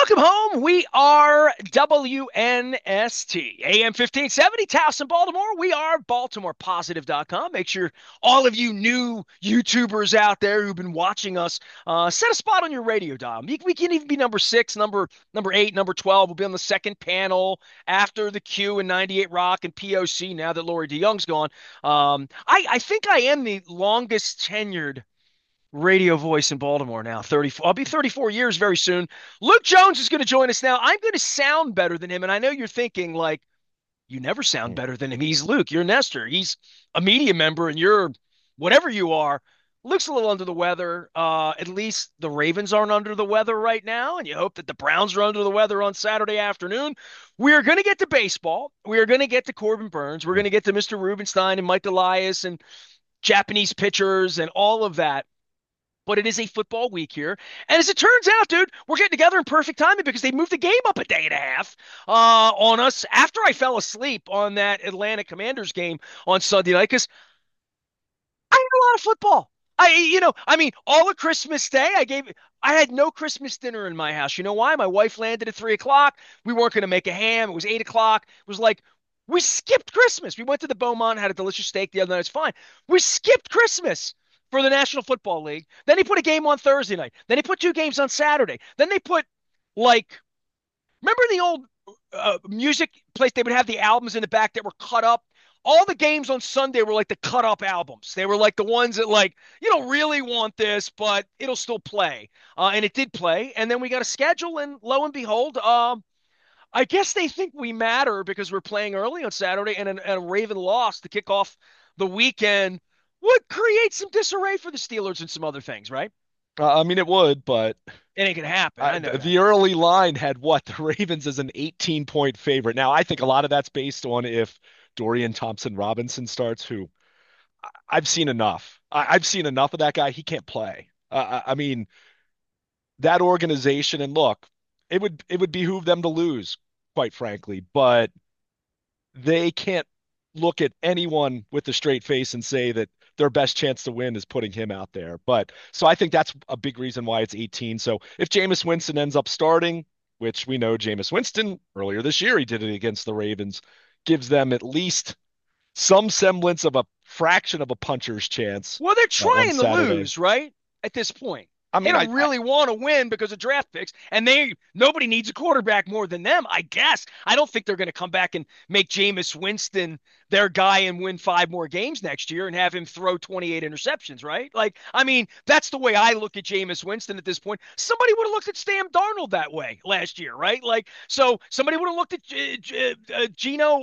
Welcome home. We are WNST, AM 1570, Towson, Baltimore. We are BaltimorePositive.com. Make sure all of you new YouTubers out there who've been watching us, set a spot on your radio dial. We can even be number six, number eight, number 12. We'll be on the second panel after the Q and 98 Rock and POC now that Lori DeYoung's gone. I think I am the longest tenured radio voice in Baltimore now. 34. I'll be 34 years very soon. Luke Jones is going to join us now. I'm going to sound better than him. And I know you're thinking, like, you never sound Mm. better than him. He's Luke. You're Nestor. He's a media member, and you're whatever you are. Luke's a little under the weather. At least the Ravens aren't under the weather right now, and you hope that the Browns are under the weather on Saturday afternoon. We are going to get to baseball. We are going to get to Corbin Burns. We're going to get to Mr. Rubenstein and Mike Elias and Japanese pitchers and all of that, but it is a football week here. And as it turns out, dude, we're getting together in perfect timing because they moved the game up a day and a half on us after I fell asleep on that Atlanta Commanders game on Sunday night because I had a lot of football. All of Christmas Day, I had no Christmas dinner in my house. You know why? My wife landed at 3 o'clock. We weren't going to make a ham. It was 8 o'clock. It was like, we skipped Christmas. We went to the Beaumont, had a delicious steak the other night. It's fine. We skipped Christmas for the National Football League. Then they put a game on Thursday night. Then they put two games on Saturday. Then they put, like, remember the old music place? They would have the albums in the back that were cut up. All the games on Sunday were like the cut up albums. They were like the ones that, like, you don't really want this, but it'll still play. And it did play. And then we got a schedule, and lo and behold, I guess they think we matter because we're playing early on Saturday, and a Raven loss to kick off the weekend would create some disarray for the Steelers and some other things, right? It would, but It ain't gonna happen. I know that. the early line had what? The Ravens as an 18-point favorite. Now, I think a lot of that's based on if Dorian Thompson Robinson starts, who I've seen enough. I've seen enough of that guy. He can't play. That organization, and look, it would behoove them to lose, quite frankly, but they can't look at anyone with a straight face and say that their best chance to win is putting him out there. But so I think that's a big reason why it's 18. So if Jameis Winston ends up starting, which we know Jameis Winston earlier this year, he did it against the Ravens, gives them at least some semblance of a fraction of a puncher's chance Well, they're on trying to Saturday. lose, right? At this point. I They mean, don't really want to win because of draft picks, and nobody needs a quarterback more than them, I guess. I don't think they're going to come back and make Jameis Winston their guy and win five more games next year and have him throw 28 interceptions, right? Like, I mean, that's the way I look at Jameis Winston at this point. Somebody would have looked at Sam Darnold that way last year, right? Like, so somebody would have looked at Gino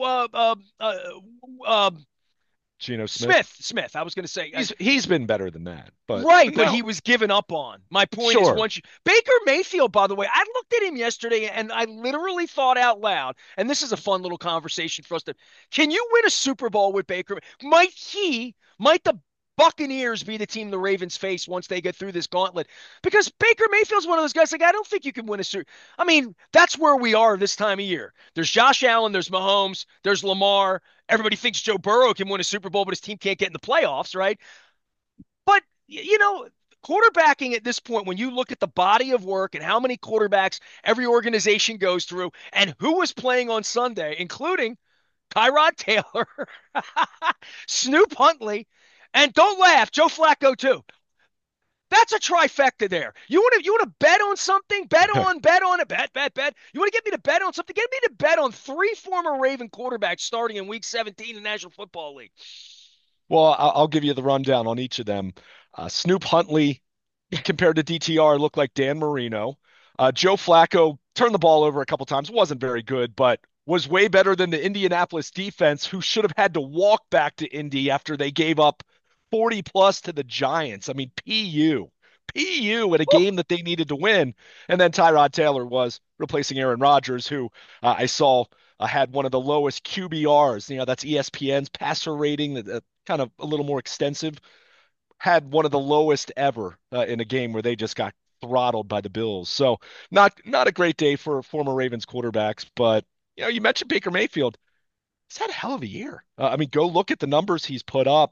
Geno Smith, Smith. I was going to say, he's been better than that, but right, but he no, was given up on. My point is, sure. once you Baker Mayfield, by the way, I looked at him yesterday and I literally thought out loud, and this is a fun little conversation for us to, can you win a Super Bowl with Baker? Might the Buccaneers be the team the Ravens face once they get through this gauntlet? Because Baker Mayfield's one of those guys, like, I don't think you can win a Super. I mean, that's where we are this time of year. There's Josh Allen, there's Mahomes, there's Lamar. Everybody thinks Joe Burrow can win a Super Bowl, but his team can't get in the playoffs, right? But quarterbacking at this point, when you look at the body of work and how many quarterbacks every organization goes through, and who was playing on Sunday, including Tyrod Taylor, Snoop Huntley, and don't laugh, Joe Flacco too. That's a trifecta there. You want to bet on something? Bet on it. Bet. You want to get me to bet on something? Get me to bet on three former Raven quarterbacks starting in Week 17 in the National Football League. Well, I'll give you the rundown on each of them. Snoop Huntley, compared to DTR, looked like Dan Marino. Joe Flacco turned the ball over a couple times, wasn't very good, but was way better than the Indianapolis defense, who should have had to walk back to Indy after they gave up 40 plus to the Giants. I mean, PU at a game that they needed to win. And then Tyrod Taylor was replacing Aaron Rodgers, who I saw had one of the lowest QBRs. That's ESPN's passer rating, kind of a little more extensive, had one of the lowest ever in a game where they just got throttled by the Bills. So not a great day for former Ravens quarterbacks. But you mentioned Baker Mayfield. He's had a hell of a year. Go look at the numbers he's put up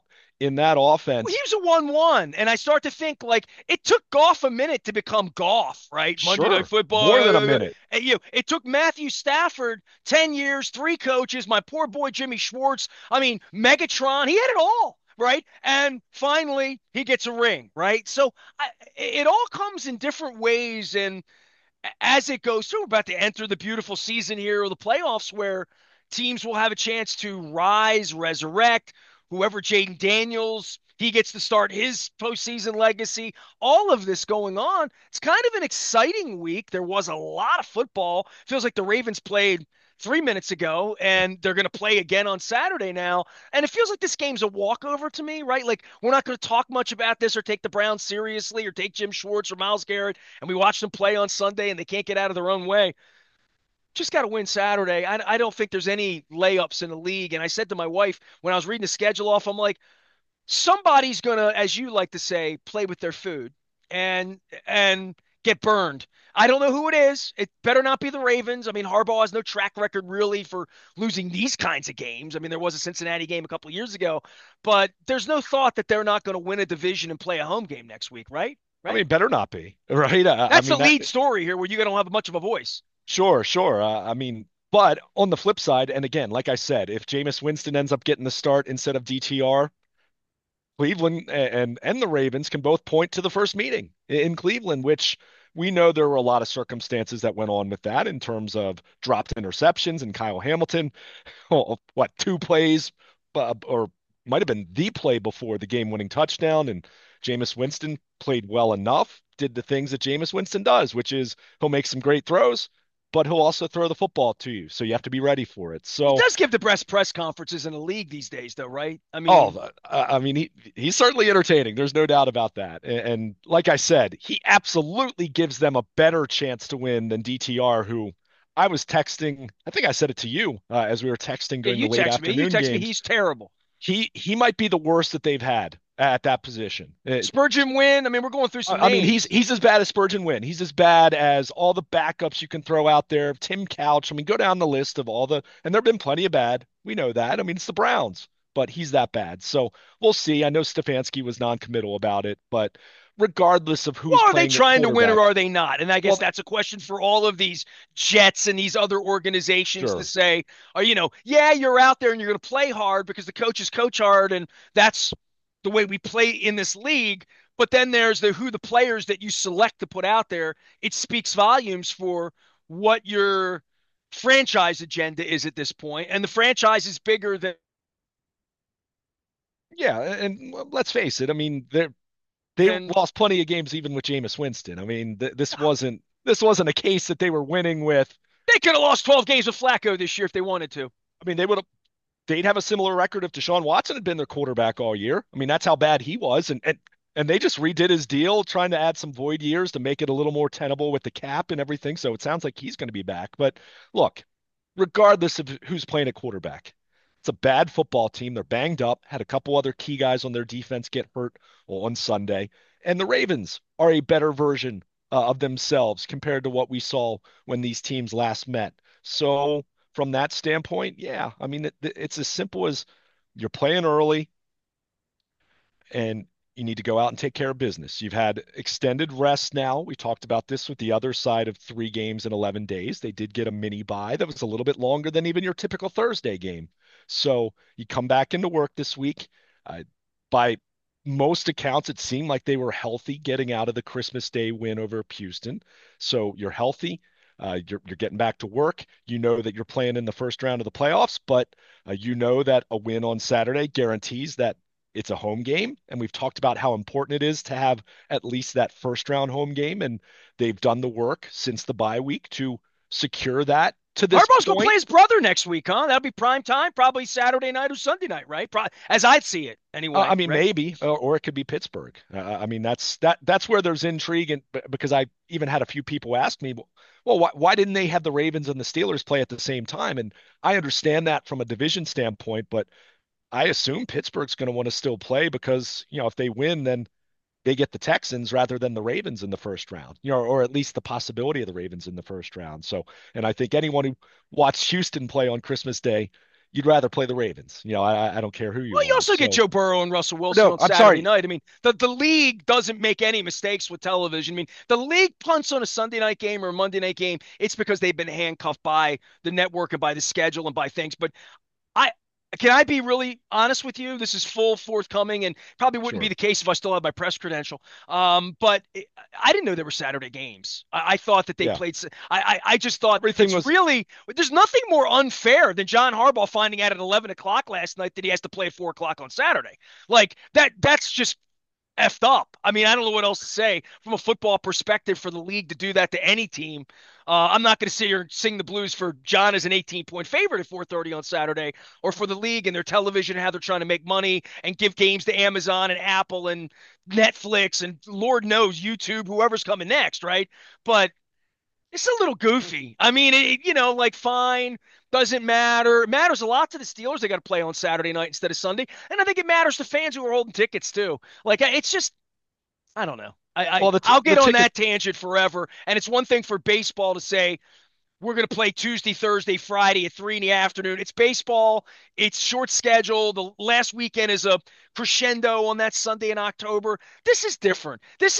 in that Well, he offense. was a 1-1, and I start to think like it took Goff a minute to become Goff, right? Monday Night Sure, Football. more than a minute. It took Matthew Stafford 10 years, three coaches, my poor boy Jimmy Schwartz. I mean, Megatron. He had it all, right? And finally, he gets a ring, right? So it all comes in different ways, and as it goes through, we're about to enter the beautiful season here of the playoffs where teams will have a chance to rise, resurrect. Whoever Jaden Daniels, he gets to start his postseason legacy. All of this going on. It's kind of an exciting week. There was a lot of football. Feels like the Ravens played 3 minutes ago, and they're going to play again on Saturday now. And it feels like this game's a walkover to me, right? Like we're not going to talk much about this or take the Browns seriously or take Jim Schwartz or Myles Garrett, and we watch them play on Sunday and they can't get out of their own way. Just got to win Saturday. I don't think there's any layups in the league. And I said to my wife when I was reading the schedule off, I'm like, somebody's gonna, as you like to say, play with their food and get burned. I don't know who it is. It better not be the Ravens. I mean, Harbaugh has no track record really for losing these kinds of games. I mean, there was a Cincinnati game a couple of years ago, but there's no thought that they're not going to win a division and play a home game next week, right? I Right. mean, better not be, right? I That's the mean that. lead story here, where you don't have much of a voice. Sure, sure. I mean, but on the flip side, and again, like I said, if Jameis Winston ends up getting the start instead of DTR, Cleveland and the Ravens can both point to the first meeting in Cleveland, which we know there were a lot of circumstances that went on with that in terms of dropped interceptions and Kyle Hamilton, what, two plays, or might have been the play before the game-winning touchdown, and Jameis Winston played well enough, did the things that Jameis Winston does, which is he'll make some great throws, but he'll also throw the football to you, so you have to be ready for it. He So does give the best press conferences in the league these days, though, right? I Oh, mean, I mean, he's certainly entertaining. There's no doubt about that. And like I said, he absolutely gives them a better chance to win than DTR, who I was texting. I think I said it to you as we were texting yeah, during the you late text me. You afternoon text me. games. He's terrible. He might be the worst that they've had at that position. Spurgeon win. I mean, we're going through some I mean, names. he's as bad as Spurgeon Wynn. He's as bad as all the backups you can throw out there. Tim Couch. I mean, go down the list of all the, and there've been plenty of bad. We know that. I mean, it's the Browns, but he's that bad. So we'll see. I know Stefanski was non-committal about it, but regardless of who's Well, are they playing at trying to win or quarterback, are they not? And I guess well, that's a question for all of these Jets and these other organizations to sure. say, are yeah, you're out there and you're going to play hard because the coaches coach hard, and that's the way we play in this league. But then there's the players that you select to put out there. It speaks volumes for what your franchise agenda is at this point, and the franchise is bigger Yeah, and let's face it. I mean, they than lost plenty of games even with Jameis Winston. I mean, this wasn't a case that they were winning with. they could have lost 12 games with Flacco this year if they wanted to. I mean, they'd have a similar record if Deshaun Watson had been their quarterback all year. I mean, that's how bad he was. And they just redid his deal, trying to add some void years to make it a little more tenable with the cap and everything. So it sounds like he's going to be back. But look, regardless of who's playing at quarterback, it's a bad football team. They're banged up, had a couple other key guys on their defense get hurt on Sunday. And the Ravens are a better version of themselves compared to what we saw when these teams last met. So from that standpoint, yeah, I mean, it's as simple as you're playing early and you need to go out and take care of business. You've had extended rest now. We talked about this with the other side of 3 games in 11 days. They did get a mini bye that was a little bit longer than even your typical Thursday game. So you come back into work this week. By most accounts, it seemed like they were healthy getting out of the Christmas Day win over Houston. So you're healthy. You're getting back to work. You know that you're playing in the first round of the playoffs, but you know that a win on Saturday guarantees that it's a home game. And we've talked about how important it is to have at least that first round home game. And they've done the work since the bye week to secure that to this Harbaugh's going to point. play his brother next week, huh? That'll be prime time, probably Saturday night or Sunday night, right? As I'd see it, I anyway. mean, Right? maybe, or it could be Pittsburgh. I mean, that's where there's intrigue, and because I even had a few people ask me, well, why didn't they have the Ravens and the Steelers play at the same time? And I understand that from a division standpoint, but I assume Pittsburgh's going to want to still play because, if they win, then they get the Texans rather than the Ravens in the first round, or at least the possibility of the Ravens in the first round. So, and I think anyone who watched Houston play on Christmas Day, you'd rather play the Ravens. I don't care who you Well, you are. also get So Joe Burrow and Russell Wilson no, on I'm Saturday sorry. night. I mean, the league doesn't make any mistakes with television. I mean, the league punts on a Sunday night game or a Monday night game. It's because they've been handcuffed by the network and by the schedule and by things. But I can I be really honest with you? This is full forthcoming, and probably wouldn't be Sure. the case if I still had my press credential. I didn't know there were Saturday games. I thought that they Yeah. played. I just thought Everything it's was really there's nothing more unfair than John Harbaugh finding out at 11 o'clock last night that he has to play at 4 o'clock on Saturday. Like that. That's just effed up. I mean, I don't know what else to say from a football perspective for the league to do that to any team. I'm not going to sit here and sing the blues for John as an 18-point favorite at 4:30 on Saturday, or for the league and their television, how they're trying to make money and give games to Amazon and Apple and Netflix and Lord knows YouTube, whoever's coming next, right? But it's a little goofy. I mean, like fine, doesn't matter. It matters a lot to the Steelers. They got to play on Saturday night instead of Sunday, and I think it matters to fans who are holding tickets too. Like it's just I don't know. well I'll the get on ticket. that tangent forever. And it's one thing for baseball to say we're going to play Tuesday, Thursday, Friday at 3 in the afternoon. It's baseball. It's short schedule. The last weekend is a crescendo on that Sunday in October. This is different.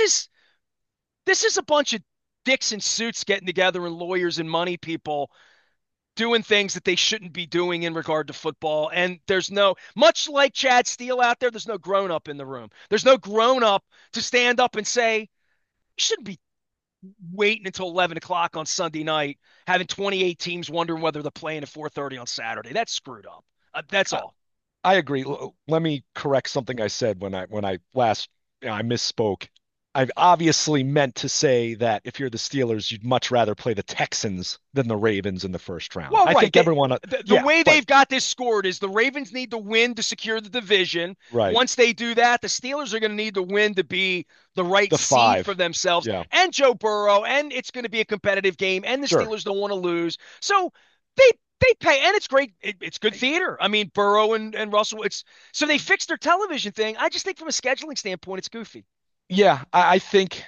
This is a bunch of dicks in suits getting together and lawyers and money people doing things that they shouldn't be doing in regard to football. And there's no, much like Chad Steele out there, there's no grown up in the room. There's no grown up to stand up and say, you shouldn't be waiting until 11 o'clock on Sunday night, having 28 teams wondering whether they're playing at 4:30 on Saturday. That's screwed up. That's I, all. I agree. Let me correct something I said when I last I misspoke. I've obviously meant to say that if you're the Steelers, you'd much rather play the Texans than the Ravens in the first round. Well, I right. think everyone, The yeah, way but they've got this scored is the Ravens need to win to secure the division. right, Once they do that, the Steelers are going to need to win to be the right the seed for five, themselves yeah, and Joe Burrow, and it's going to be a competitive game, and the sure. Steelers don't want to lose. So they they pay, and it's great. It's good theater. I mean, Burrow and Russell. It's so they fixed their television thing. I just think from a scheduling standpoint, it's goofy. Yeah, I think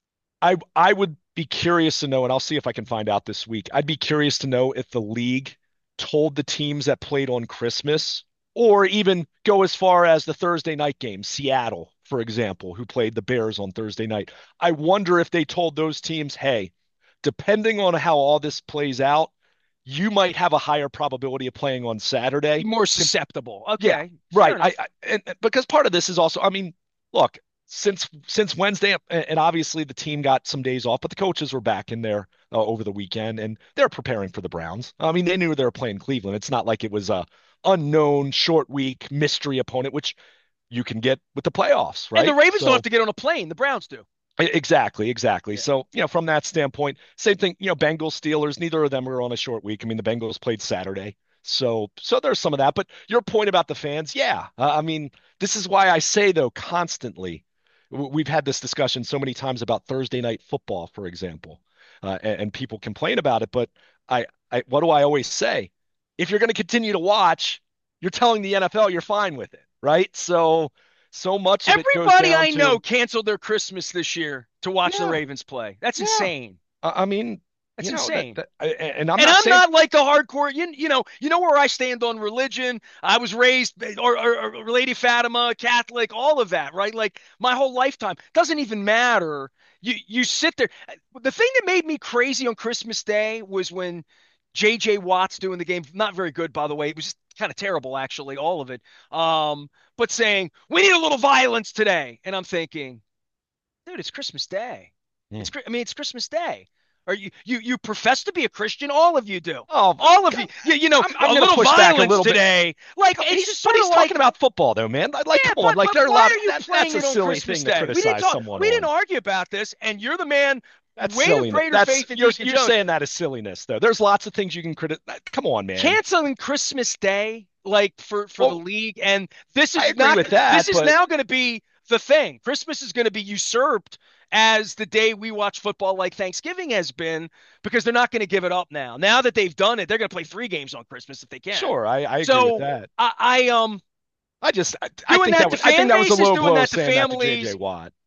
I would be curious to know, and I'll see if I can find out this week. I'd be curious to know if the league told the teams that played on Christmas, or even go as far as the Thursday night game, Seattle, for example, who played the Bears on Thursday night. I wonder if they told those teams, hey, depending on how all this plays out, you might have a higher probability of playing on Saturday. More susceptible. Yeah, Okay, fair right. enough. And because part of this is also, I mean, look, since Wednesday, and obviously the team got some days off, but the coaches were back in there over the weekend, and they're preparing for the Browns. I mean, they knew they were playing Cleveland. It's not like it was a unknown short week mystery opponent, which you can get with the playoffs, And the right? Ravens don't have So to get on a plane. The Browns do. exactly, exactly. Yeah. So, from that standpoint, same thing, Bengals, Steelers, neither of them were on a short week. I mean, the Bengals played Saturday. So there's some of that. But your point about the fans, yeah. I mean, this is why I say though constantly, we've had this discussion so many times about Thursday night football, for example, and people complain about it. But what do I always say? If you're going to continue to watch, you're telling the NFL you're fine with it, right? So much of it goes Everybody down I know to, canceled their Christmas this year to watch the yeah. Ravens play. That's Yeah. insane. I mean, That's that, insane. and I'm And not I'm saying, not like a hardcore. You know where I stand on religion. I was raised or Lady Fatima, Catholic, all of that, right? Like my whole lifetime doesn't even matter. You sit there. The thing that made me crazy on Christmas Day was when J.J. Watt's doing the game. Not very good, by the way. It was just kind of terrible, actually, all of it. But saying we need a little violence today, and I'm thinking, dude, it's Christmas Day. hmm. It's Christmas Day. Are you profess to be a Christian? All of you do. Oh, All of you, I'm a going to little push back a violence little bit. today. Like it's just But sort he's of like, talking about football though, man. Like, yeah, come on, but like there are a why lot are of you that's playing a it on silly Christmas thing to Day? We didn't criticize talk. someone We didn't on. argue about this, and you're the man That's way of silliness. greater That's faith than you're Deacon you're Jones. saying that is silliness though. There's lots of things you can criticize. Come on, man. Canceling Christmas Day, like for the Well, league, and this I is agree not. with This that, is but now going to be the thing. Christmas is going to be usurped as the day we watch football, like Thanksgiving has been, because they're not going to give it up now. Now that they've done it, they're going to play 3 games on Christmas if they can. sure, I agree with So that. I I doing think that to I think fan that was a bases, low doing blow that to saying that to JJ families. Watt.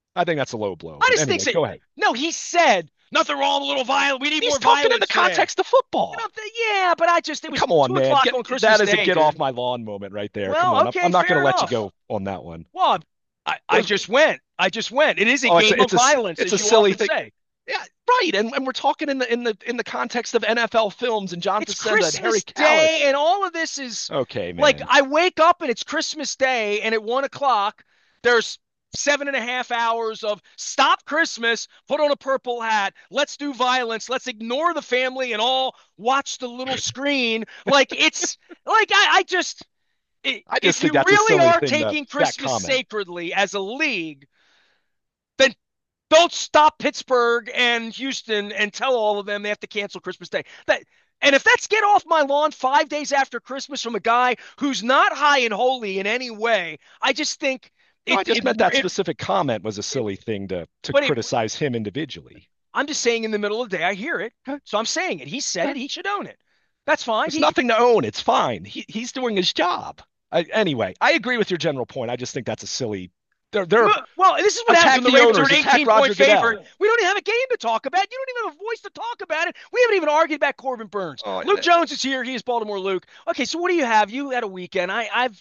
I think that's a low blow. I But just think anyway, so. go ahead. No, he said nothing wrong, a little violent. We need He's more talking in the violence today. context of You football. know, yeah, but it was Come on, two man. o'clock on That Christmas is a Day, get off dude. my lawn moment right there. Come Well, on. I'm okay, not going to fair let you enough. go on that one. Well, I There's, just went. I just went. It is a oh, game of violence, it's a as you silly often thing. say. Yeah, right. And we're talking in the context of NFL films and John It's Facenda and Harry Christmas Day, Kalas. and all of this is Okay, like man. I wake up and it's Christmas Day, and at 1 o'clock, there's 7.5 hours of stop Christmas, put on a purple hat, let's do violence, let's ignore the family and all watch the little screen. Like it's like I just I just if think you that's a really silly are thing taking that Christmas comment. sacredly as a league, then don't stop Pittsburgh and Houston and tell all of them they have to cancel Christmas Day. And if that's get off my lawn 5 days after Christmas from a guy who's not high and holy in any way, I just think No, I it just it meant that it. specific comment was a silly thing to But it, criticize him individually. I'm just saying in the middle of the day, I hear it, Okay, so I'm saying it. He said it. okay. He should own it. That's fine. It's nothing to own. It's fine. He's doing his job. Anyway, I agree with your general point. I just think that's a silly. They're Well, this is what happens attack when the the Ravens are owners, an attack 18-point Roger favorite. Goodell. We don't even have a game to talk about. You don't even have a voice to talk about it. We haven't even argued about Corbin Burns. Oh, Luke Jones is here. He is Baltimore Luke. Okay, so what do you have? You had a weekend.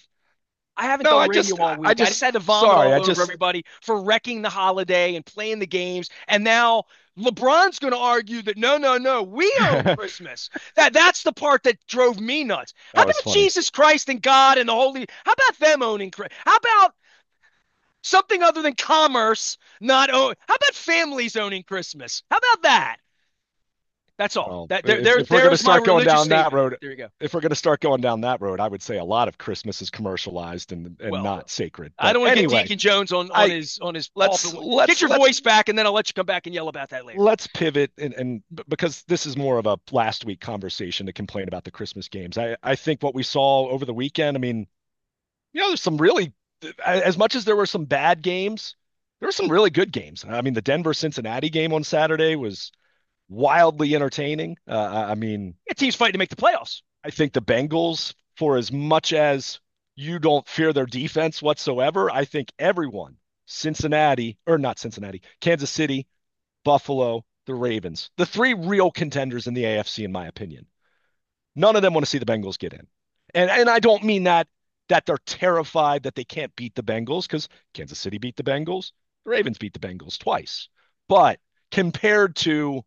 I haven't no, done radio all I week. I just just had to vomit sorry. all over everybody for wrecking the holiday and playing the games. And now LeBron's going to argue that no, no, no, we own that Christmas. That's the part that drove me nuts. How was about funny. Jesus Christ and God and the Holy? How about them owning Christmas? How about something other than commerce not own? How about families owning Christmas? How about that? That's all. Well, That if we're going to there's my start going religious down that statement. road, There you go. if we're going to start going down that road, I would say a lot of Christmas is commercialized and Well, not sacred. I But don't want to get anyway, Deacon Jones on I his let's pulpit. Get let's your let's voice back, and then I'll let you come back and yell about that later. let's pivot because this is more of a last week conversation to complain about the Christmas games. I think what we saw over the weekend, I mean, there's some really, as much as there were some bad games, there were some really good games. I mean, the Denver Cincinnati game on Saturday was wildly entertaining. I mean, Yeah, teams fighting to make the playoffs. I think the Bengals, for as much as you don't fear their defense whatsoever, I think everyone, Cincinnati, or not Cincinnati, Kansas City, Buffalo, the Ravens, the three real contenders in the AFC, in my opinion. None of them want to see the Bengals get in. And I don't mean that they're terrified that they can't beat the Bengals because Kansas City beat the Bengals, the Ravens beat the Bengals twice. But compared to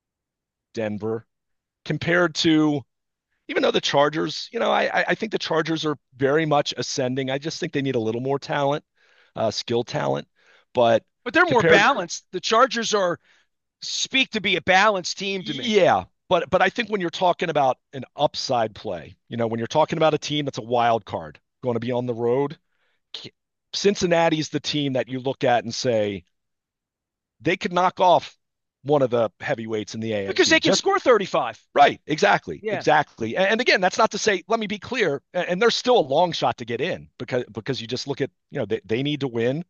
Denver, compared to even though the Chargers, I think the Chargers are very much ascending. I just think they need a little more talent, skill talent. But But they're more compared, balanced. The Chargers are speak to be a balanced team to me. yeah, but I think when you're talking about an upside play, when you're talking about a team that's a wild card, going to be on the road, Cincinnati's the team that you look at and say they could knock off one of the heavyweights in the Because AFC. they can Just score 35. right, exactly, Yeah. exactly. And again, that's not to say. Let me be clear. And there's still a long shot to get in because you just look at they need to win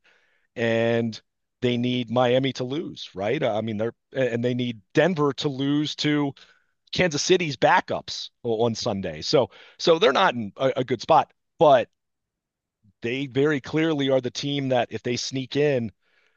and they need Miami to lose, right? I mean they need Denver to lose to Kansas City's backups on Sunday. So they're not in a good spot, but they very clearly are the team that if they sneak in,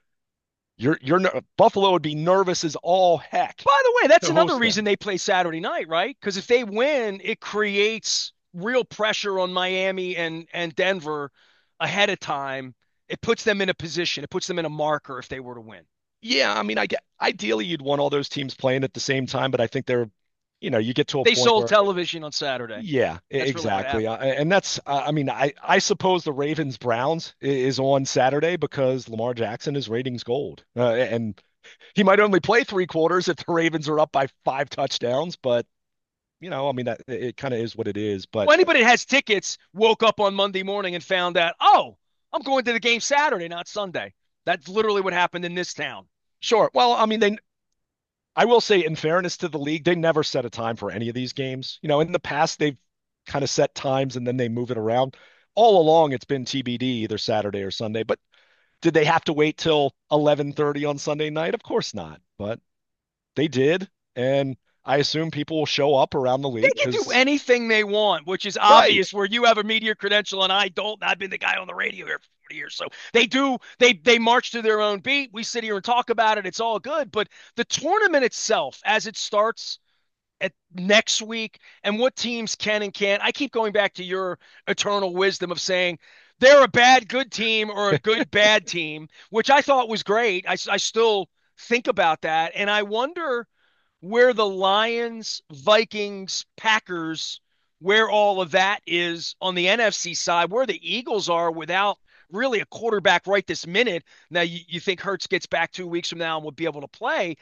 Buffalo would be nervous as all heck By the way, that's to another host reason them. they play Saturday night, right? Because if they win, it creates real pressure on Miami and Denver ahead of time. It puts them in a position. It puts them in a marker if they were to win. Yeah, I mean, I get ideally you'd want all those teams playing at the same time, but I think you get to a They point sold where, television on Saturday. yeah, That's really what exactly. happened. And that's, I mean, I suppose the Ravens Browns is on Saturday because Lamar Jackson is ratings gold, and he might only play 3 quarters if the Ravens are up by 5 touchdowns, but I mean that it kind of is what it is. But Well, anybody that has tickets woke up on Monday morning and found out, oh, I'm going to the game Saturday, not Sunday. That's literally what happened in this town. sure, well, I mean, I will say, in fairness to the league, they never set a time for any of these games. In the past, they've kind of set times and then they move it around. All along, it's been TBD, either Saturday or Sunday. But did they have to wait till 11:30 on Sunday night? Of course not. But they did, and I assume people will show up around the They league can do because, anything they want, which is right, obvious where you have a media credential and I don't. I've been the guy on the radio here for of here. So they march to their own beat. We sit here and talk about it. It's all good. But the tournament itself, as it starts at next week and what teams can and can't. I keep going back to your eternal wisdom of saying they're a bad good team or a good bad team, which I thought was great. I still think about that. And I wonder where the Lions, Vikings, Packers, where all of that is on the NFC side, where the Eagles are without really a quarterback right this minute. Now, you think Hurts gets back 2 weeks from now and will be able to play.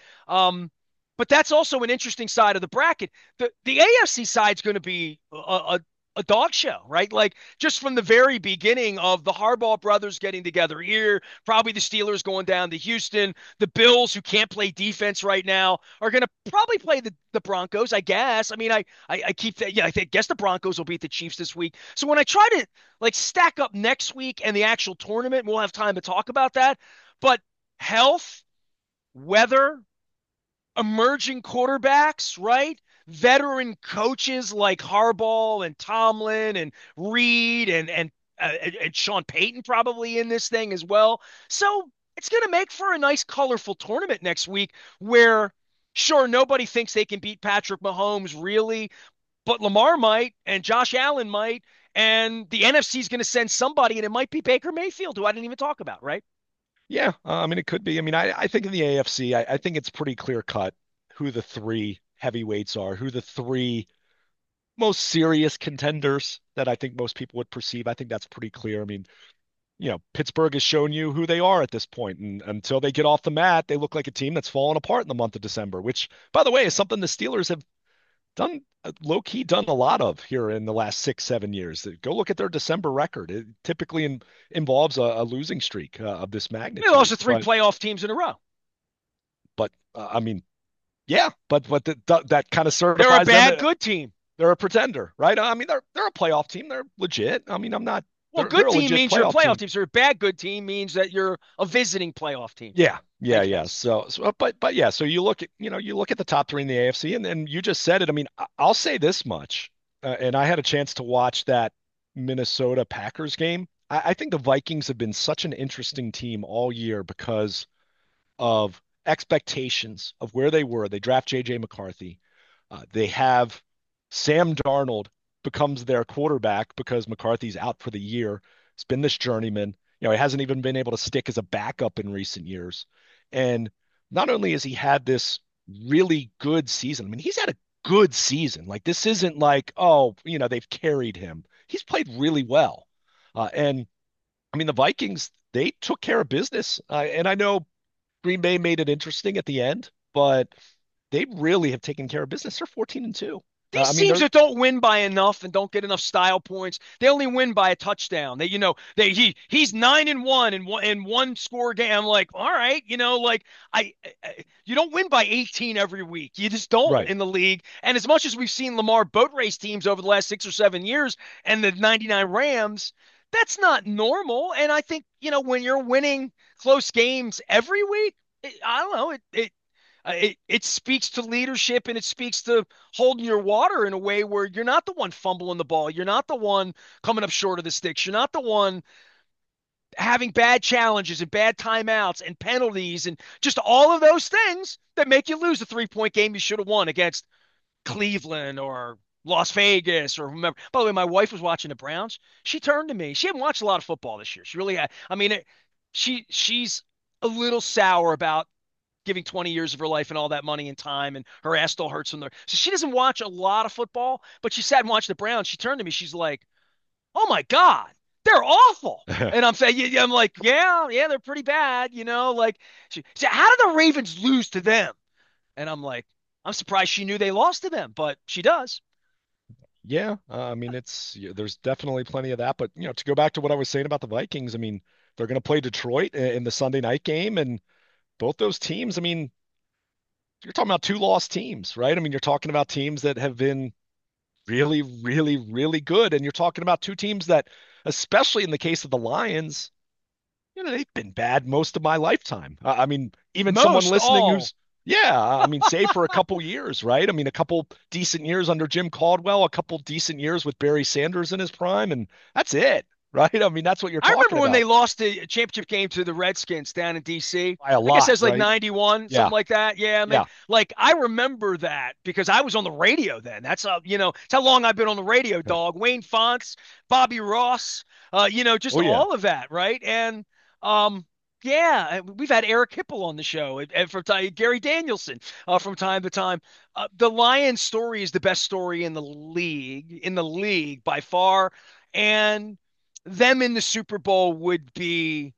But that's also an interesting side of the bracket. The AFC side is going to be a dog show, right? Like just from the very beginning of the Harbaugh brothers getting together here, probably the Steelers going down to Houston, the Bills who can't play defense right now are going to probably play the Broncos, I guess. I mean, I keep that. Yeah, guess the Broncos will beat the Chiefs this week. So when I try to like stack up next week and the actual tournament, we'll have time to talk about that. But health, weather, emerging quarterbacks, right? Veteran coaches like Harbaugh and Tomlin and Reed and Sean Payton probably in this thing as well. So it's going to make for a nice, colorful tournament next week where, sure, nobody thinks they can beat Patrick Mahomes really, but Lamar might and Josh Allen might. And the NFC is going to send somebody, and it might be Baker Mayfield, who I didn't even talk about, right? Yeah, I mean, it could be. I mean, I think in the AFC, I think it's pretty clear cut who the three heavyweights are, who the three most serious contenders that I think most people would perceive. I think that's pretty clear. I mean, Pittsburgh has shown you who they are at this point, and until they get off the mat, they look like a team that's fallen apart in the month of December, which, by the way, is something the Steelers have done low key done a lot of here in the last 6, 7 years. Go look at their December record. It typically involves a losing streak of this They lost magnitude. to three playoff teams in a row. But I mean, yeah, but that kind of They're a certifies them. bad good team. They're a pretender, right? I mean, they're a playoff team. They're legit. I mean, I'm not. Well, They're good a team legit means you're a playoff playoff team. team. So a bad good team means that you're a visiting playoff team. Yeah, yeah, Makes yeah. sense. But yeah. So you look at the top three in the AFC, and you just said it. I mean, I'll say this much, and I had a chance to watch that Minnesota Packers game. I think the Vikings have been such an interesting team all year because of expectations of where they were. They draft J.J. McCarthy. They have Sam Darnold becomes their quarterback because McCarthy's out for the year. It's been this journeyman. He hasn't even been able to stick as a backup in recent years. And not only has he had this really good season, I mean, he's had a good season. Like, this isn't like, oh, they've carried him. He's played really well. And I mean, the Vikings, they took care of business. And I know Green Bay made it interesting at the end, but they really have taken care of business. They're 14-2. These I mean, teams that don't win by enough and don't get enough style points, they only win by a touchdown. He's 9-1 in one score game. I'm like, all right, like you don't win by 18 every week. You just don't right. in the league. And as much as we've seen Lamar boat race teams over the last 6 or 7 years and the '99 Rams, that's not normal. And I think when you're winning close games every week, I don't know, it speaks to leadership and it speaks to holding your water in a way where you're not the one fumbling the ball. You're not the one coming up short of the sticks. You're not the one having bad challenges and bad timeouts and penalties and just all of those things that make you lose a 3-point game you should have won against Cleveland or Las Vegas or remember. By the way, my wife was watching the Browns. She turned to me. She hadn't watched a lot of football this year. She really had. I mean, she's a little sour about giving 20 years of her life and all that money and time, and her ass still hurts from there. So she doesn't watch a lot of football, but she sat and watched the Browns. She turned to me. She's like, "Oh my God, they're awful." And I'm saying, yeah, I'm like, yeah, they're pretty bad, like, she said, "How did the Ravens lose to them?" And I'm like, I'm surprised she knew they lost to them, but she does. Yeah, I mean, there's definitely plenty of that. But to go back to what I was saying about the Vikings, I mean, they're going to play Detroit in the Sunday night game, and both those teams, I mean, you're talking about two lost teams, right? I mean, you're talking about teams that have been really, really, really good, and you're talking about two teams that, especially in the case of the Lions, they've been bad most of my lifetime. I mean, even someone Most listening all. who's, yeah, I mean, save for a couple years, right? I mean, a couple decent years under Jim Caldwell, a couple decent years with Barry Sanders in his prime, and that's it. right? I mean, that's what you're I talking remember when they about lost the championship game to the Redskins down in DC. by a I guess lot, that's like right? 91, Yeah, something like that. Yeah, man. yeah. Like I remember that because I was on the radio then. That's it's how long I've been on the radio, dog. Wayne Fonts, Bobby Ross, just Oh yeah. all of that, right? And um yeah, we've had Eric Hipple on the show and from time, Gary Danielson from time to time. The Lions story is the best story in the league by far. And them in the Super Bowl would be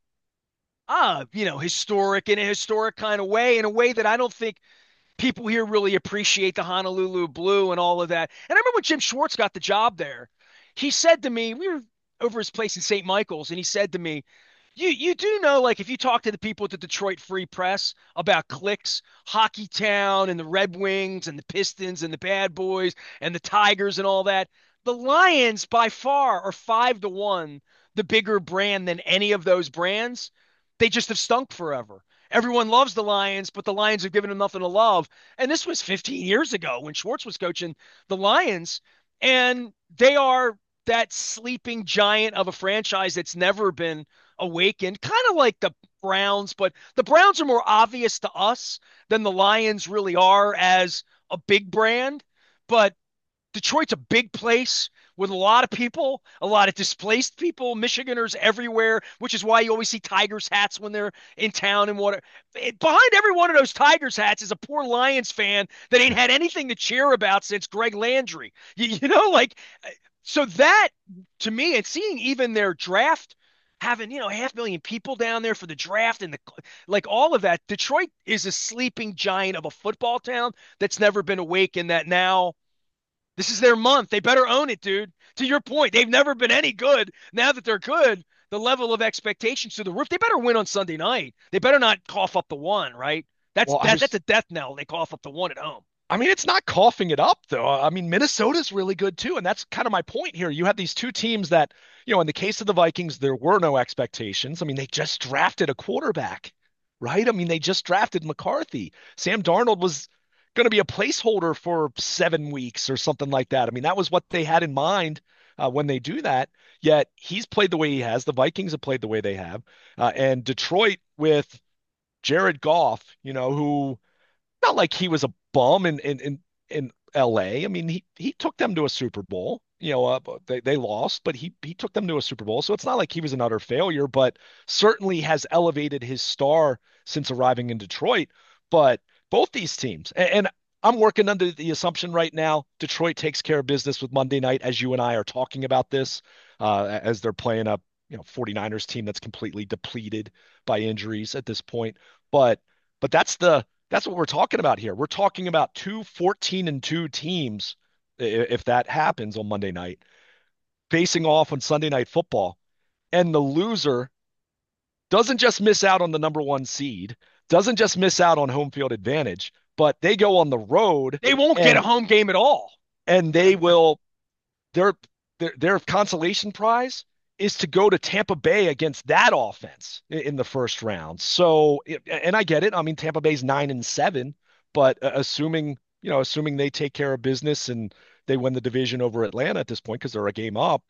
historic in a historic kind of way, in a way that I don't think people here really appreciate the Honolulu Blue and all of that. And I remember when Jim Schwartz got the job there, he said to me, we were over his place in St. Michael's, and he said to me, you do know, like if you talk to the people at the Detroit Free Press about clicks, Hockey Town and the Red Wings and the Pistons and the Bad Boys and the Tigers and all that, the Lions by far are 5-1 the bigger brand than any of those brands. They just have stunk forever. Everyone loves the Lions, but the Lions have given them nothing to love. And this was 15 years ago when Schwartz was coaching the Lions, and they are that sleeping giant of a franchise that's never been awakened, kind of like the Browns, but the Browns are more obvious to us than the Lions really are as a big brand. But Detroit's a big place with a lot of people, a lot of displaced people, Michiganers everywhere, which is why you always see Tigers hats when they're in town and what. Behind every one of those Tigers hats is a poor Lions fan that ain't had anything to cheer about since Greg Landry. Like so that to me, and seeing even their draft having 500,000 people down there for the draft and the like all of that, Detroit is a sleeping giant of a football town that's never been awakened. That now this is their month. They better own it, dude. To your point, they've never been any good. Now that they're good, the level of expectations to the roof. They better win on Sunday night. They better not cough up the one, right? That's Well, I that. That's was a death knell. They cough up the one at home. I mean, it's not coughing it up though. I mean, Minnesota's really good too, and that's kind of my point here. You have these two teams that, in the case of the Vikings, there were no expectations. I mean, they just drafted a quarterback, right? I mean, they just drafted McCarthy. Sam Darnold was going to be a placeholder for 7 weeks or something like that. I mean, that was what they had in mind when they do that. Yet he's played the way he has. The Vikings have played the way they have, and Detroit with Jared Goff, who not like he was a bum in LA. I mean, he took them to a Super Bowl. They lost, but he took them to a Super Bowl. So it's not like he was an utter failure, but certainly has elevated his star since arriving in Detroit. But both these teams, and I'm working under the assumption right now, Detroit takes care of business with Monday night, as you and I are talking about this, as they're playing a 49ers team that's completely depleted by injuries at this point. But that's what we're talking about here. We're talking about two 14-2 teams, if that happens on Monday night, facing off on Sunday Night Football. And the loser doesn't just miss out on the number one seed, doesn't just miss out on home field advantage, but they go on the road They won't get a and home game at all. they will their their consolation prize is to go to Tampa Bay against that offense in the first round. So, and I get it. I mean, Tampa Bay's 9-7, but assuming they take care of business and they win the division over Atlanta at this point because they're a game up,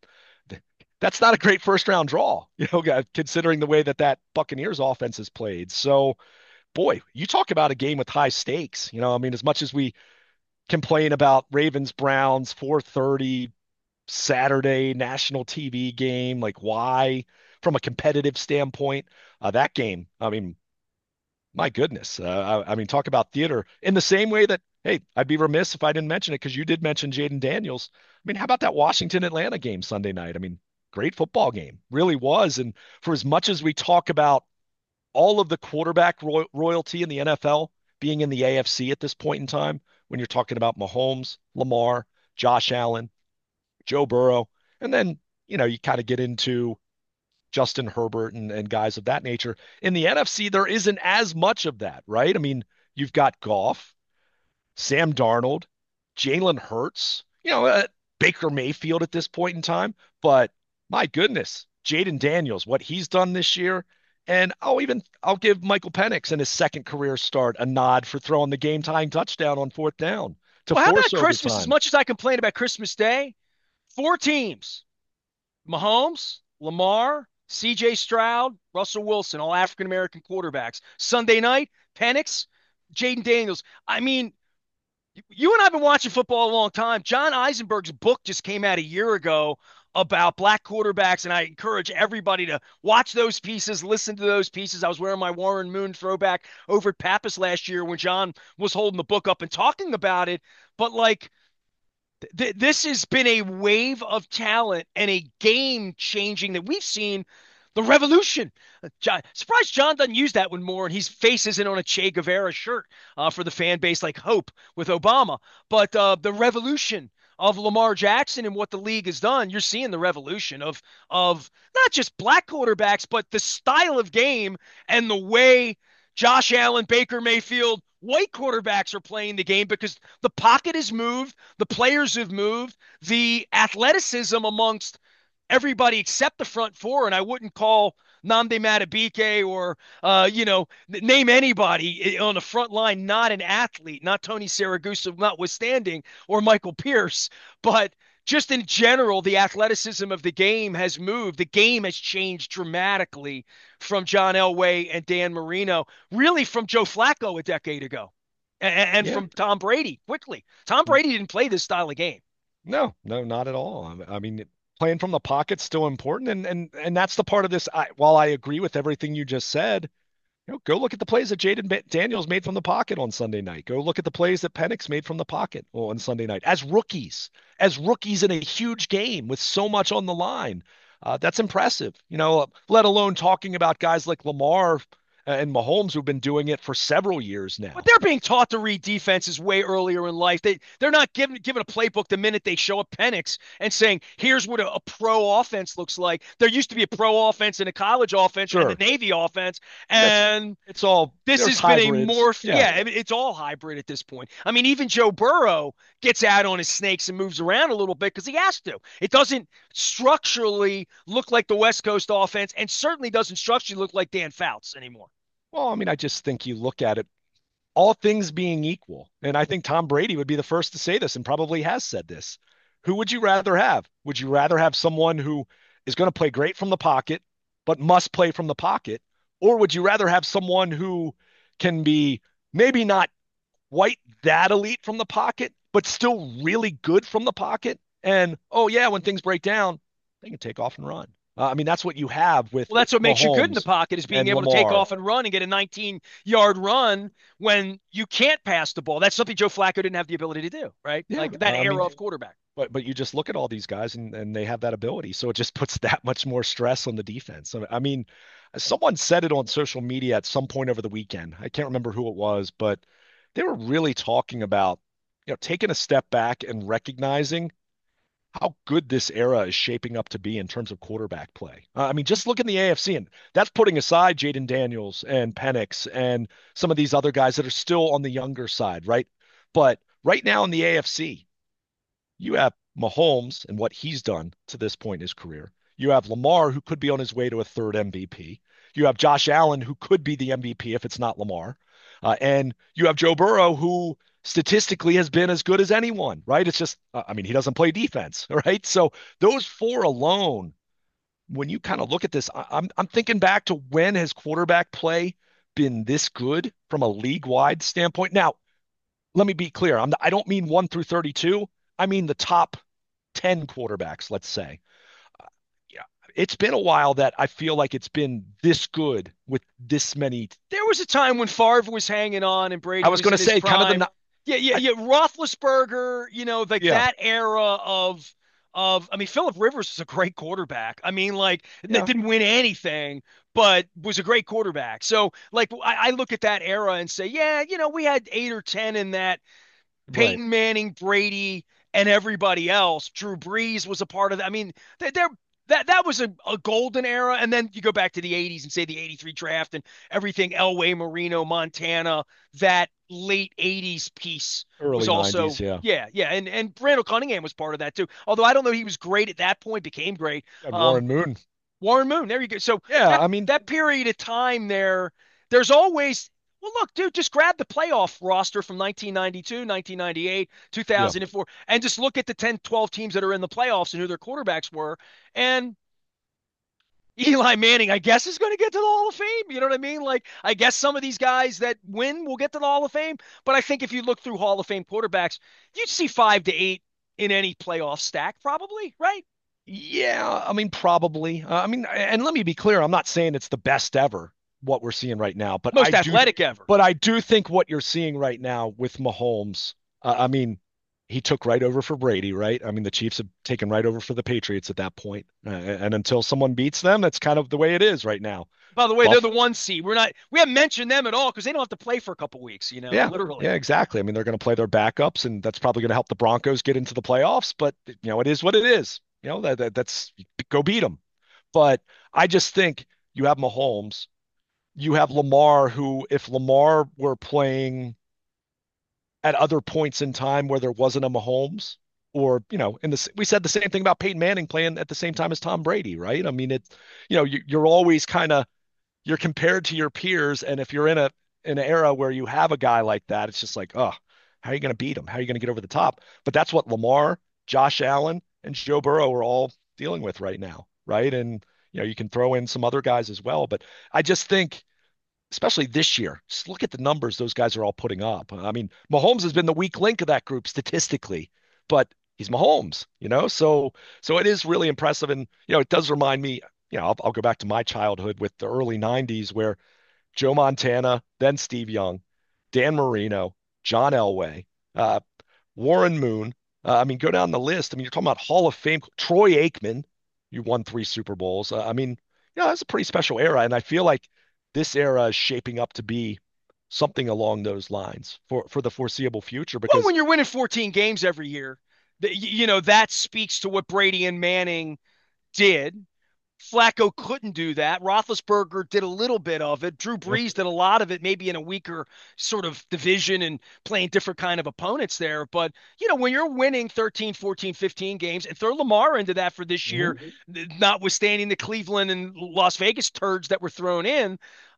that's not a great first round draw, considering the way that Buccaneers offense is played. So, boy, you talk about a game with high stakes. I mean, as much as we complain about Ravens Browns 4:30 Saturday national TV game. Like, why, from a competitive standpoint, that game? I mean, my goodness. I mean, talk about theater in the same way that, hey, I'd be remiss if I didn't mention it because you did mention Jaden Daniels. I mean, how about that Washington Atlanta game Sunday night? I mean, great football game, really was. And for as much as we talk about all of the quarterback royalty in the NFL being in the AFC at this point in time, when you're talking about Mahomes, Lamar, Josh Allen, Joe Burrow, and then you kind of get into Justin Herbert and guys of that nature. In the NFC, there isn't as much of that, right? I mean, you've got Goff, Sam Darnold, Jalen Hurts, Baker Mayfield at this point in time. But my goodness, Jaden Daniels, what he's done this year. And I'll give Michael Penix in his second career start a nod for throwing the game tying touchdown on fourth down to Well, how force about Christmas? As overtime. much as I complain about Christmas Day, four teams: Mahomes, Lamar, CJ Stroud, Russell Wilson, all African American quarterbacks. Sunday night, Penix, Jaden Daniels. I mean, you and I have been watching football a long time. John Eisenberg's book just came out a year ago about black quarterbacks, and I encourage everybody to watch those pieces, listen to those pieces. I was wearing my Warren Moon throwback over at Pappas last year when John was holding the book up and talking about it. But like, this has been a wave of talent and a game changing that we've seen. The revolution. Surprised John doesn't use that one more, and his face isn't on a Che Guevara shirt for the fan base like Hope with Obama. But the revolution of Lamar Jackson and what the league has done, you're seeing the revolution of not just black quarterbacks, but the style of game and the way Josh Allen, Baker Mayfield, white quarterbacks are playing the game because the pocket has moved, the players have moved, the athleticism amongst everybody except the front four, and I wouldn't call Namde Matabike or name anybody on the front line not an athlete, not Tony Saragusa notwithstanding, or Michael Pierce, but just in general, the athleticism of the game has moved. The game has changed dramatically from John Elway and Dan Marino, really from Joe Flacco a decade ago, and Yeah. from Tom Brady quickly. Tom Brady didn't play this style of game. No, no, not at all. I mean, playing from the pocket's still important, and that's the part of this. While I agree with everything you just said, go look at the plays that Daniels made from the pocket on Sunday night. Go look at the plays that Penix made from the pocket on Sunday night as rookies in a huge game with so much on the line. That's impressive. Let alone talking about guys like Lamar and Mahomes who've been doing it for several years But now. they're being taught to read defenses way earlier in life. They're not given a playbook the minute they show up Penix and saying, here's what a pro offense looks like. There used to be a pro offense and a college offense and a Sure, Navy offense. that's And it's all this there's has been a hybrids. morph. Yeah. Yeah, I mean, it's all hybrid at this point. I mean, even Joe Burrow gets out on his snakes and moves around a little bit because he has to. It doesn't structurally look like the West Coast offense and certainly doesn't structurally look like Dan Fouts anymore. Well, I mean, I just think you look at it, all things being equal, and I think Tom Brady would be the first to say this and probably has said this. Who would you rather have? Would you rather have someone who is going to play great from the pocket, but must play from the pocket? Or would you rather have someone who can be maybe not quite that elite from the pocket, but still really good from the pocket? And oh, yeah, when things break down, they can take off and run. I mean, that's what you have with Well, that's what makes you good in the Mahomes pocket is being and able to take Lamar. off and run and get a 19-yard run when you can't pass the ball. That's something Joe Flacco didn't have the ability to do, right? Yeah, Like that I era mean, of quarterback. but you just look at all these guys and they have that ability. So it just puts that much more stress on the defense. I mean, someone said it on social media at some point over the weekend. I can't remember who it was, but they were really talking about, taking a step back and recognizing how good this era is shaping up to be in terms of quarterback play. I mean, just look in the AFC, and that's putting aside Jaden Daniels and Penix and some of these other guys that are still on the younger side, right? But right now in the AFC, you have Mahomes and what he's done to this point in his career. You have Lamar, who could be on his way to a third MVP. You have Josh Allen, who could be the MVP if it's not Lamar. And you have Joe Burrow, who statistically has been as good as anyone, right? It's just, I mean, he doesn't play defense, right? So those four alone, when you kind of look at this, I'm thinking back to when has quarterback play been this good from a league wide standpoint. Now, let me be clear. I don't mean 1 through 32. I mean the top 10 quarterbacks, let's say. Yeah, it's been a while that I feel like it's been this good with this many. There was a time when Favre was hanging on and I Brady was was going to in his say kind of prime. the, Yeah, yeah, I, yeah. Roethlisberger, like yeah, that era of. I mean, Philip Rivers was a great quarterback. I mean, like that yeah, didn't win anything, but was a great quarterback. So, like, I look at that era and say, yeah, we had 8 or 10 in that. right. Peyton Manning, Brady, and everybody else. Drew Brees was a part of that. I mean, that was a golden era. And then you go back to the 80s and say the 83 draft and everything Elway, Marino, Montana, that late 80s piece was Early also, 90s, yeah. yeah, yeah. And Randall Cunningham was part of that too. Although I don't know he was great at that point, became great. And Um, Warren Moon. Warren Moon. There you go. So Yeah, that I mean, that period of time there, there's always well, look, dude, just grab the playoff roster from 1992, 1998, yeah, 2004, and just look at the 10, 12 teams that are in the playoffs and who their quarterbacks were. And Eli Manning, I guess, is going to get to the Hall of Fame. You know what I mean? Like, I guess some of these guys that win will get to the Hall of Fame. But I think if you look through Hall of Fame quarterbacks, you'd see 5 to 8 in any playoff stack, probably, right? Yeah, I mean, probably. I mean, and let me be clear, I'm not saying it's the best ever what we're seeing right now, Most athletic ever. but I do think what you're seeing right now with Mahomes, I mean, he took right over for Brady, right? I mean, the Chiefs have taken right over for the Patriots at that point. And until someone beats them, that's kind of the way it is right now. By the way, they're Buff, the 1 seed. We haven't mentioned them at all because they don't have to play for a couple weeks, yeah, literally. yeah, exactly. I mean, they're going to play their backups, and that's probably going to help the Broncos get into the playoffs. But it is what it is. That's go beat them. But I just think you have Mahomes, you have Lamar, who, if Lamar were playing at other points in time where there wasn't a Mahomes, or we said the same thing about Peyton Manning playing at the same time as Tom Brady, right? I mean, you're always kind of you're compared to your peers, and if you're in an era where you have a guy like that, it's just like, oh, how are you going to beat him? How are you going to get over the top? But that's what Lamar, Josh Allen, and Joe Burrow are all dealing with right now, right? And you can throw in some other guys as well, but I just think, especially this year, just look at the numbers those guys are all putting up. I mean, Mahomes has been the weak link of that group statistically, but he's Mahomes, so it is really impressive, and it does remind me. I'll go back to my childhood with the early '90s where Joe Montana, then Steve Young, Dan Marino, John Elway, uh, Warren Moon. I mean, go down the list. I mean, you're talking about Hall of Fame. Troy Aikman, you won 3 Super Bowls. I mean, that's a pretty special era, and I feel like this era is shaping up to be something along those lines for the foreseeable future. Well, Because when you're winning 14 games every year, that speaks to what Brady and Manning did. Flacco couldn't do that. Roethlisberger did a little bit of it. Drew Brees did a lot of it, maybe in a weaker sort of division and playing different kind of opponents there. But, when you're winning 13, 14, 15 games, and throw Lamar into that for this year, notwithstanding the Cleveland and Las Vegas turds that were thrown in,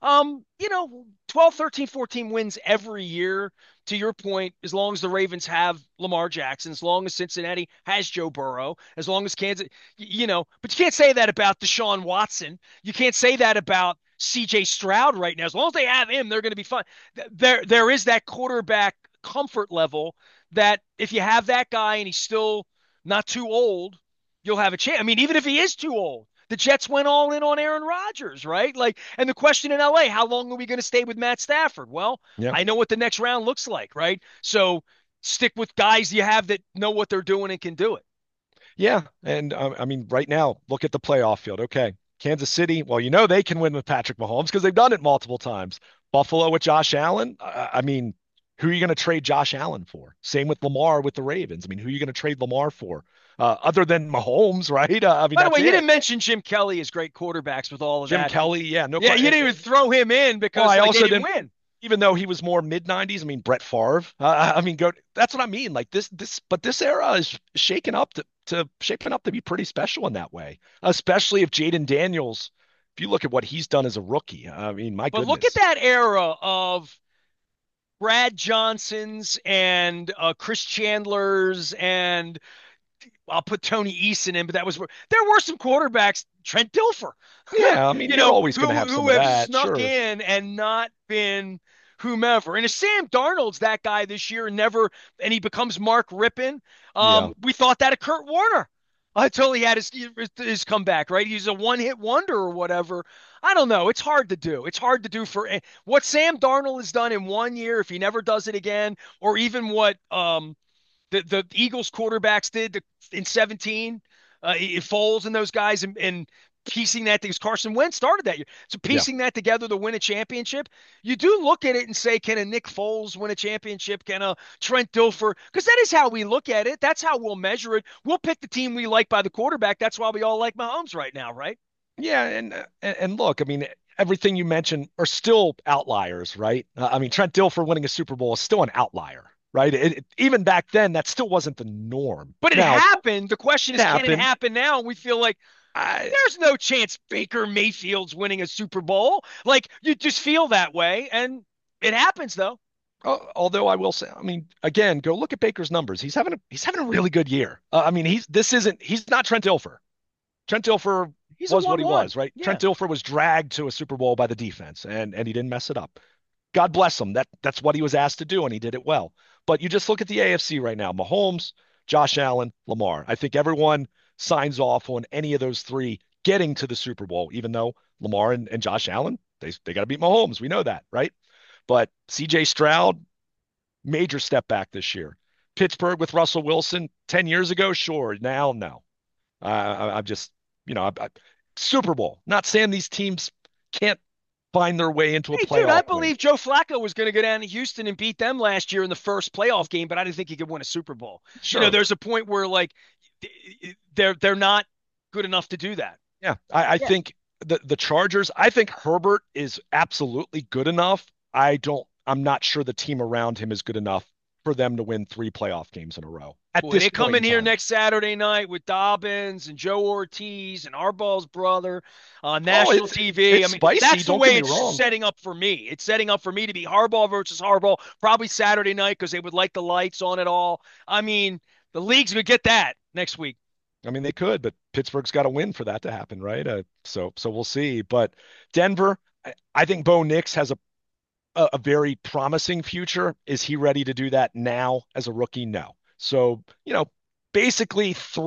12, 13, 14 wins every year, to your point, as long as the Ravens have Lamar Jackson, as long as Cincinnati has Joe Burrow, as long as Kansas, but you can't say that about Deshaun Watson. You can't say that about CJ Stroud right now. As long as they have him, they're going to be fine. There is that quarterback comfort level that if you have that guy and he's still not too old, you'll have a chance. I mean, even if he is too old, the Jets went all in on Aaron Rodgers, right? Like, and the question in LA, how long are we going to stay with Matt Stafford? Well, yeah, I know what the next round looks like, right? So stick with guys you have that know what they're doing and can do it. yeah, and I mean, right now, look at the playoff field. Okay, Kansas City. Well, they can win with Patrick Mahomes because they've done it multiple times. Buffalo with Josh Allen. I mean, who are you going to trade Josh Allen for? Same with Lamar with the Ravens. I mean, who are you going to trade Lamar for? Other than Mahomes, right? I mean, By the that's way, you it. didn't mention Jim Kelly as great quarterbacks with all of Jim that. Kelly, yeah, no Yeah, you question. didn't even throw him in Well, because I like they also didn't didn't, win. even though he was more mid '90s. I mean, Brett Favre. I mean, go. That's what I mean. Like but this era is shaping up to be pretty special in that way. Especially if Jaden Daniels, if you look at what he's done as a rookie, I mean, my But look at goodness. that era of Brad Johnson's and Chris Chandler's, and I'll put Tony Eason in, but there were some quarterbacks, Trent Dilfer, Yeah, I mean, you're always going to have some who of have that, snuck sure. in and not been whomever. And if Sam Darnold's that guy this year and he becomes Mark Rippon, Yeah. we thought that of Kurt Warner until he had his comeback, right? He's a one hit wonder or whatever. I don't know. It's hard to do. It's hard to do for what Sam Darnold has done in 1 year. If he never does it again, or even what the Eagles quarterbacks did in 17, Foles and those guys, and piecing that because Carson Wentz started that year. So Yeah. piecing that together to win a championship, you do look at it and say, can a Nick Foles win a championship? Can a Trent Dilfer? Because that is how we look at it. That's how we'll measure it. We'll pick the team we like by the quarterback. That's why we all like Mahomes right now, right? Yeah, and look, I mean, everything you mentioned are still outliers, right? I mean, Trent Dilfer winning a Super Bowl is still an outlier, right? Even back then, that still wasn't the norm. But it Now, happened. The question it is, can it happened. happen now? And we feel like I, there's no chance Baker Mayfield's winning a Super Bowl. Like you just feel that way, and it happens though. although I will say, I mean, again, go look at Baker's numbers. He's having a really good year. I mean, he's not Trent Dilfer. Trent Dilfer, He's a Was what he 1-1. was, right? Yeah. Trent Dilfer was dragged to a Super Bowl by the defense, and he didn't mess it up. God bless him. That's what he was asked to do, and he did it well. But you just look at the AFC right now: Mahomes, Josh Allen, Lamar. I think everyone signs off on any of those three getting to the Super Bowl, even though Lamar and Josh Allen, they got to beat Mahomes. We know that, right? But CJ Stroud, major step back this year. Pittsburgh with Russell Wilson 10 years ago, sure. Now, no. I'm just, Super Bowl. Not saying these teams can't find their way into a Hey, dude, I playoff win. believe Joe Flacco was going to go down to Houston and beat them last year in the first playoff game, but I didn't think he could win a Super Bowl. Sure. There's a point where like they're not good enough to do that. Yeah. I Yeah. think the Chargers, I think Herbert is absolutely good enough. I'm not sure the team around him is good enough for them to win three playoff games in a row at Boy, this they come point in in here time. next Saturday night with Dobbins and Joe Ortiz and Harbaugh's brother on Oh, national TV. it's I mean, spicy. that's the Don't get way me it's wrong. setting up for me. It's setting up for me to be Harbaugh versus Harbaugh, probably Saturday night because they would like the lights on it all. I mean, the league's going to get that next week. I mean, they could, but Pittsburgh's got to win for that to happen, right? So we'll see. But Denver, I think Bo Nix has a very promising future. Is he ready to do that now as a rookie? No. So, basically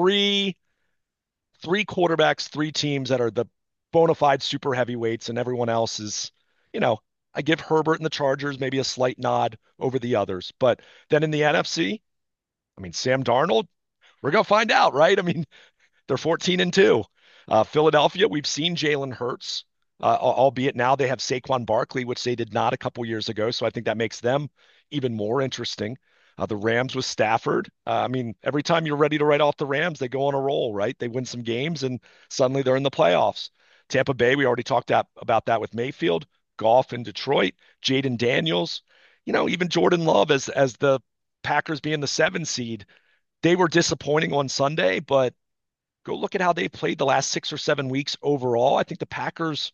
three quarterbacks, three teams that are the bona fide super heavyweights, and everyone else is, you know, I give Herbert and the Chargers maybe a slight nod over the others. But then in the NFC, I mean, Sam Darnold, we're gonna find out, right? I mean, they're 14-2. Philadelphia, we've seen Jalen Hurts, albeit now they have Saquon Barkley, which they did not a couple years ago. So I think that makes them even more interesting. The Rams with Stafford. I mean, every time you're ready to write off the Rams, they go on a roll, right? They win some games and suddenly they're in the playoffs. Tampa Bay, we already talked about that with Mayfield. Goff in Detroit, Jaden Daniels, even Jordan Love as the Packers being the 7 seed. They were disappointing on Sunday, but go look at how they played the last 6 or 7 weeks overall. I think the Packers,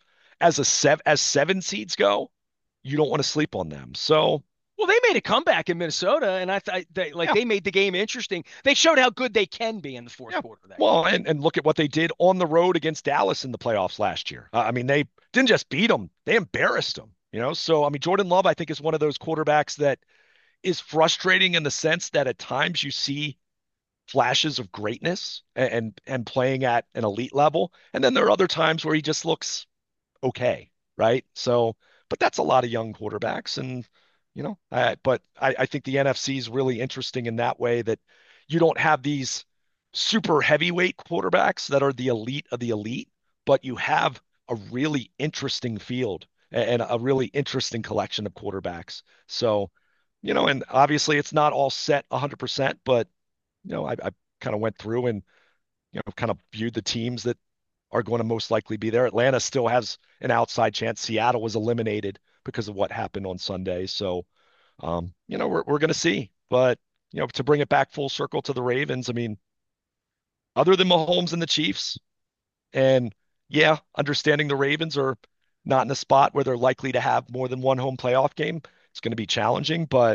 as 7 seeds go, you don't want to sleep on them. So Well, they made a comeback in Minnesota, and I thought yeah, they made the game interesting. They showed how good they can be in the fourth yeah. quarter of that game. Well, and look at what they did on the road against Dallas in the playoffs last year. I mean, they didn't just beat them; they embarrassed them. So I mean, Jordan Love, I think, is one of those quarterbacks that is frustrating in the sense that at times you see flashes of greatness and playing at an elite level, and then there are other times where he just looks okay, right? So, but that's a lot of young quarterbacks, and but I think the NFC is really interesting in that way that you don't have these super heavyweight quarterbacks that are the elite of the elite, but you have a really interesting field and a really interesting collection of quarterbacks. So, and obviously it's not all set 100%, but I kind of went through and kind of viewed the teams that are going to most likely be there. Atlanta still has an outside chance. Seattle was eliminated because of what happened on Sunday. So, we're going to see. But, to bring it back full circle to the Ravens, I mean, other than Mahomes and the Chiefs, and yeah, understanding the Ravens are not in a spot where they're likely to have more than one home playoff game, it's going to be challenging. But,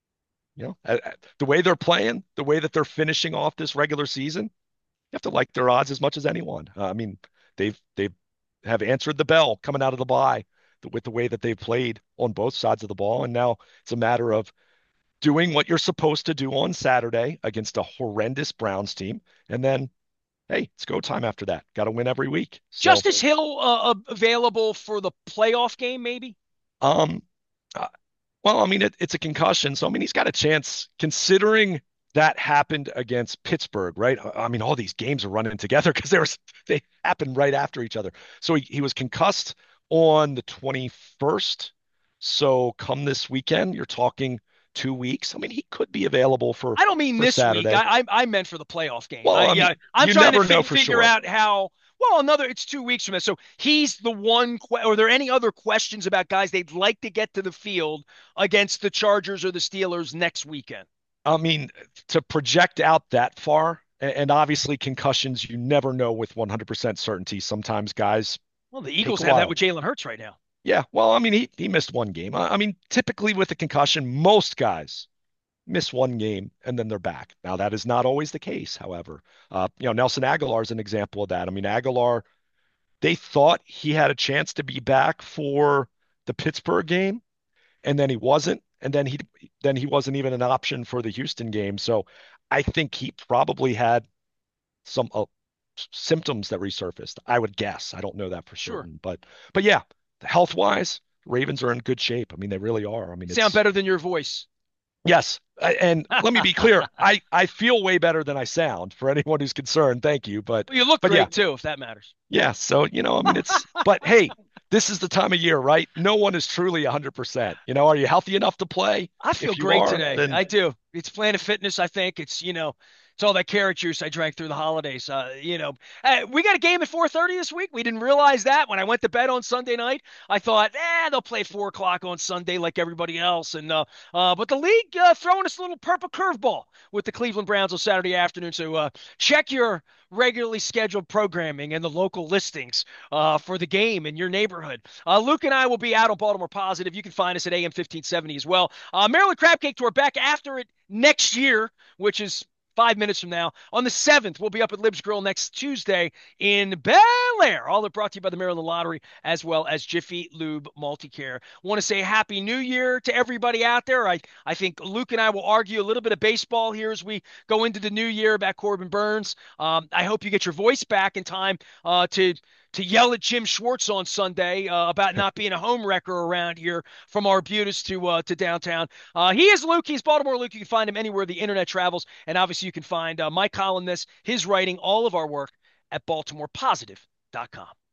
the way they're playing, the way that they're finishing off this regular season, you have to like their odds as much as anyone. I mean, they've have answered the bell coming out of the bye with the way that they've played on both sides of the ball, and now it's a matter of doing what you're supposed to do on Saturday against a horrendous Browns team, and then hey, it's go time after that. Got to win every week. So, Justice Hill available for the playoff game, maybe? um, uh, well, I mean, it's a concussion, so I mean, he's got a chance considering that happened against Pittsburgh, right? I mean, all these games are running together because they happened right after each other. So he was concussed on the 21st. So come this weekend, you're talking 2 weeks. I mean, he could be available for I don't mean for this week. Saturday. I meant for the playoff game. Well, I Yeah, mean, I'm you trying to never know for figure sure. out how. Well, it's 2 weeks from now. So he's the one. Are there any other questions about guys they'd like to get to the field against the Chargers or the Steelers next weekend? I mean, to project out that far, and obviously concussions, you never know with 100% certainty. Sometimes guys Well, the take Eagles a have that while. with Jalen Hurts right now. Yeah, well, I mean, he missed one game. I mean, typically with a concussion, most guys miss one game and then they're back. Now, that is not always the case, however. Nelson Aguilar is an example of that. I mean, Aguilar they thought he had a chance to be back for the Pittsburgh game, and then he wasn't, and then he wasn't even an option for the Houston game. So I think he probably had some symptoms that resurfaced. I would guess. I don't know that for Sure. certain, but yeah, health wise, Ravens are in good shape. I mean, they really are. I mean, Sound it's better than your voice. yes. And let me be clear, I feel way better than I sound for anyone who's concerned. Thank you, Well, you look but yeah, great too, if that matters. yeah. So I mean, but hey, this is the time of year, right? No one is truly 100%. Are you healthy enough to play? I feel If you great are, today. then I do. It's Planet Fitness. I think it's all that carrot juice I drank through the holidays. Hey, we got a game at 4:30 this week. We didn't realize that when I went to bed on Sunday night. I thought, they'll play 4 o'clock on Sunday like everybody else. But the league throwing us a little purple curveball with the Cleveland Browns on Saturday afternoon. So check your regularly scheduled programming and the local listings for the game in your neighborhood. Luke and I will be out on Baltimore Positive. You can find us at AM 1570 as well. Maryland Crab Cake Tour back after it next year, which is 5 minutes from now. On the 7th, we'll be up at Libs Grill next Tuesday in Bel Air. All are brought to you by the Maryland Lottery as well as Jiffy Lube Multicare. Want to say Happy New Year to everybody out there. I think Luke and I will argue a little bit of baseball here as we go into the new year about Corbin Burns. I hope you get your voice back in time to yell at Jim Schwartz on Sunday about not being a home wrecker around here from Arbutus to downtown. He is Luke. He's Baltimore Luke. You can find him anywhere the internet travels. And obviously, you can find my columnist, his writing, all of our work at baltimorepositive.com.